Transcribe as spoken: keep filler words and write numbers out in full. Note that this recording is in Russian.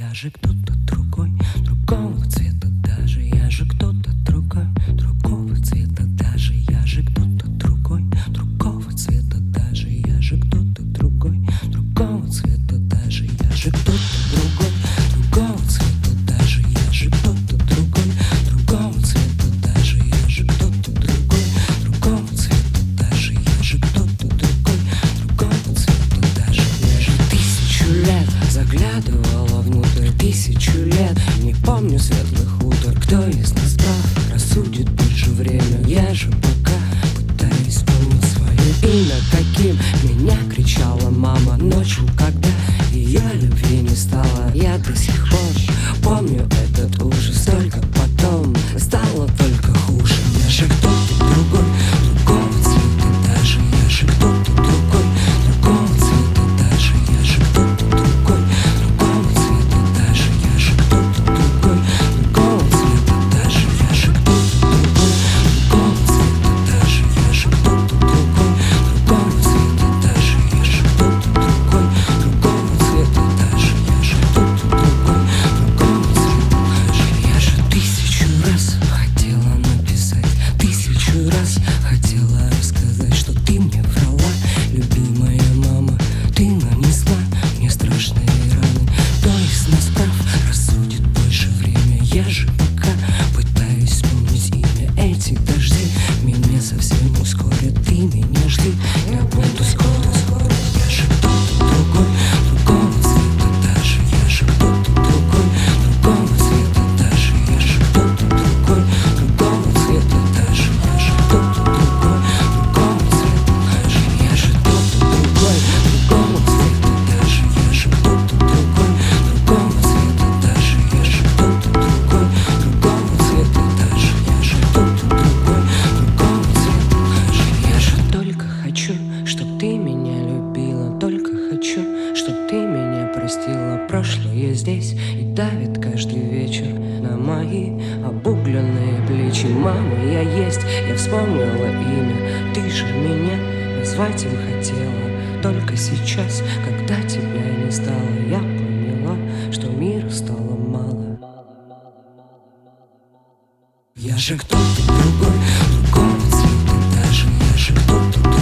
Я же кто-то другой, другого цвета даже. Я же кто-то другой, другого цвета даже. Я же кто-то другой, другого цвета даже. Я же кто-то другой, другого цвета даже. Я же кто-то другой, другого цвета даже. Я же кто-то другой, другого цвета даже. Я же кто-то другой, другого цвета даже. Я же кто-то другой, другого цвета даже. Я же тысячу лет заглядывала внутрь, тысячу лет не помню светлых утр. Кто из нас прав, рассудит позже время. Я же пока пытаюсь вспомнить свое имя, каким меня кричала мама ночью, когда ее любви не стало. Я до сих пор помню этот ужас, только потом стало только хуже. Я же кто-то другой, другого цвета даже. Я же кто-то другой, другого цвета даже. Я же кто-то другой, другого цвета даже. Я же кто-то другой, другого цвета даже. Я же кто-то другой, другого цвета даже. Я же кто-то другой, другого цвета даже. Я же кто-то другой, другого цвета даже. Я же кто-то другой, другого цвета даже. Я же тысячу раз хотела написать, тысячу раз хотела рассказать, что ты мне врала, любимая мама. Ты нанесла мне страшные раны. Кто из нас прав, рассудит позже время. Я же пока пытаюсь вспомнить имя этих дождей. Меня совсем ускорят, ты меня жди. Я буду скоро, скоро. Я же кто-то другой, другого цвета даже. Я же кто-то другой, другого цвета даже. Я же кто-то другой, другого цвета даже. Я же кто-то другой, другого цвета даже. Я же кто-то другой, другого цвета даже. Я же кто-то другой, другого цвета даже. Я же кто-то другой, другого цвета даже. Я же кто-то другой, другого цвета даже. Я же только хочу, чтоб ты меня любила, только хочу, чтоб ты меня простила. Прошлое здесь и давит каждый вечер на мои обугленные плечи. Мама, я есть, я вспомнила имя. Ты же меня назвать им хотела. Только сейчас, когда тебя не стало, я поняла, что мира стало мало. Я же кто-то другой, другого цвета даже. Я же кто-то другой.